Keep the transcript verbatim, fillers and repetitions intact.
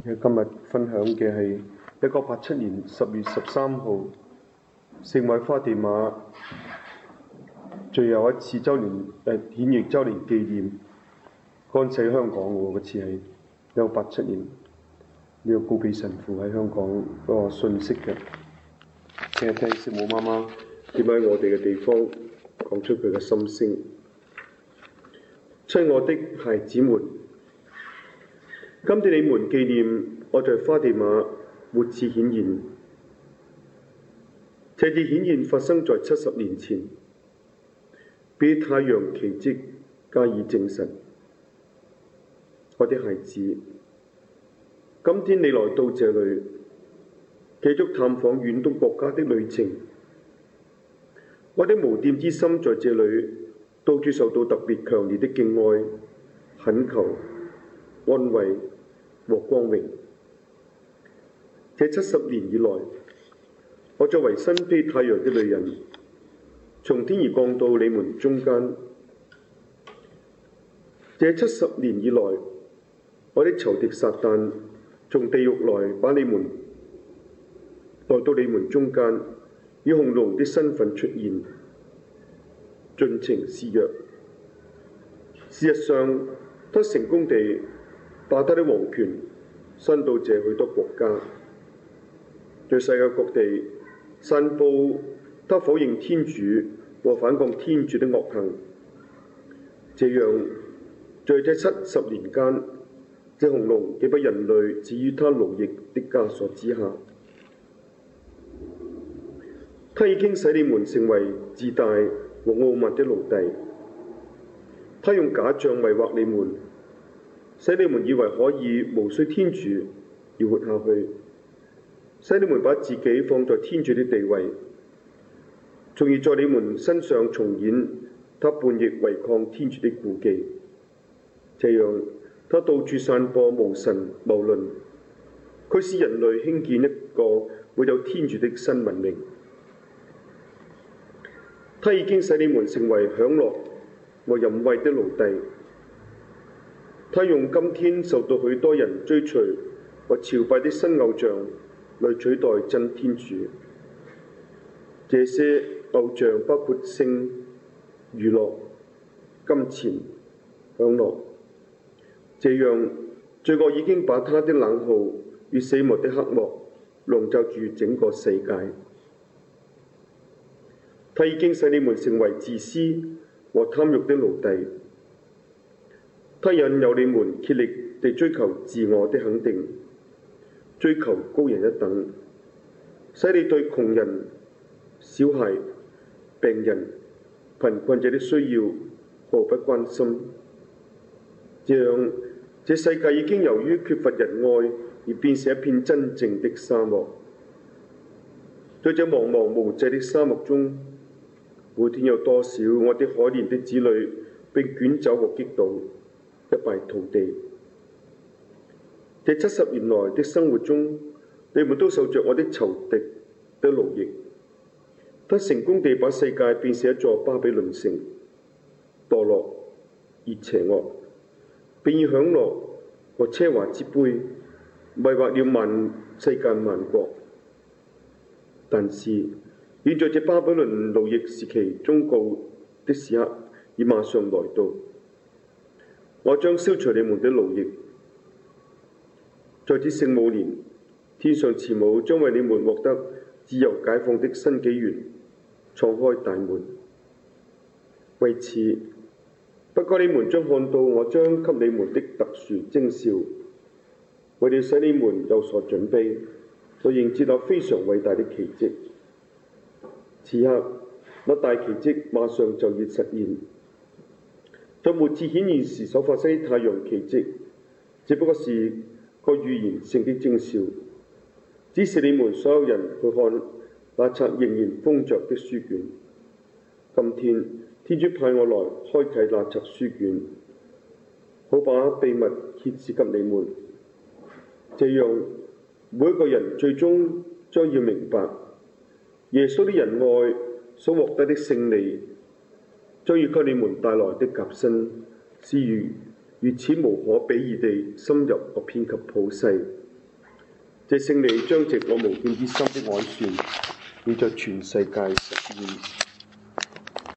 今日分享嘅係一九八七年十月十三號聖米花地瑪最後一次周年誒顯現週年紀念干世香港喎，嗰次係一九八七年呢、這個高比神父喺香港嗰個信息嘅，聽一聽聖母媽媽點喺我哋嘅地方講出佢嘅心聲。親愛的孩子們，今天你們紀念我在花地瑪末次顯現，這次顯現發生在七十年前，被太陽奇蹟加以證實。我的孩子，今天你來到這裏，繼續探訪遠東國家的旅程。我的無玷之心在這裏到處受到特別強烈的敬愛、懇求、安慰和光榮。這七十年以來，我作為身披太陽的女人，從天而降到你們中間。這七十年以來，我的仇敵撒旦從地獄來把你們來到你們中間，以紅龍的身份出現，盡情施虐。事實上，他成功地把他的王權伸到這許多國家，在世界各地散佈他否認天主和反抗天主的惡行。這樣，在這七十年間，這紅龍既把人類置於他奴役的枷鎖之下，他已經使你們成為自大和傲慢的奴隸。他用假象迷惑你們，使你們以為可以無需天主而活下去，使你們把自己放在天主的地位，從而在你們身上重演他叛逆違抗天主的故伎。這樣，他到處散播無神謬論，佢使人類興建一個沒有天主的新文明。他已經使你們成為享樂和淫穢的奴隸。他用今天受到許多人追隨和朝拜的新偶像來取代真天主。這些偶像包括性、娛樂、金錢、享樂。這樣，罪惡已經把他的冷酷與死亡的黑幕籠罩住整個世界。他已經使你們成為自私和貪欲的奴隸。他引誘你們竭力地追求自我的肯定，追求高人一等，使你對窮人、小孩、病人、貧困者的需要毫不關心。這樣，這世界已經由於缺乏仁愛而變成一片真正的沙漠。在這茫茫無際的沙漠中，每天有多少我哋可憐的子女被捲走和擊倒，一敗塗地。這七十年來的生活中，你們都受着我的仇敵的奴役。他成功地把世界變成一座巴比倫城，墮落而邪惡，並以享樂和奢華之杯迷惑了萬世間萬國。但是現在這巴比倫奴役時期終告的時刻已馬上來到，我將消除你們的奴役。在這聖母年，天上慈母將為你們獲得自由解放的新紀元敞開大門。為此，不過你們將看到我將給你們的特殊徵兆，為了使你們有所準備，就迎接那非常偉大的奇蹟。此刻，那大奇蹟馬上就要實現。在末次顯現時所發生的太陽奇蹟，只不過是個預言性的徵兆，只是你們所有人去看那冊仍然封着的書卷。今天，天主派我來開啟那冊書卷，好把秘密揭示給你們。這樣，每一個人最終將要明白，耶穌的仁愛所獲得的勝利，將要給你們帶來的革新，是如如此無可比擬地深入和遍及普世。 這勝利將藉我無玷之心的凱旋，要在全世界實現。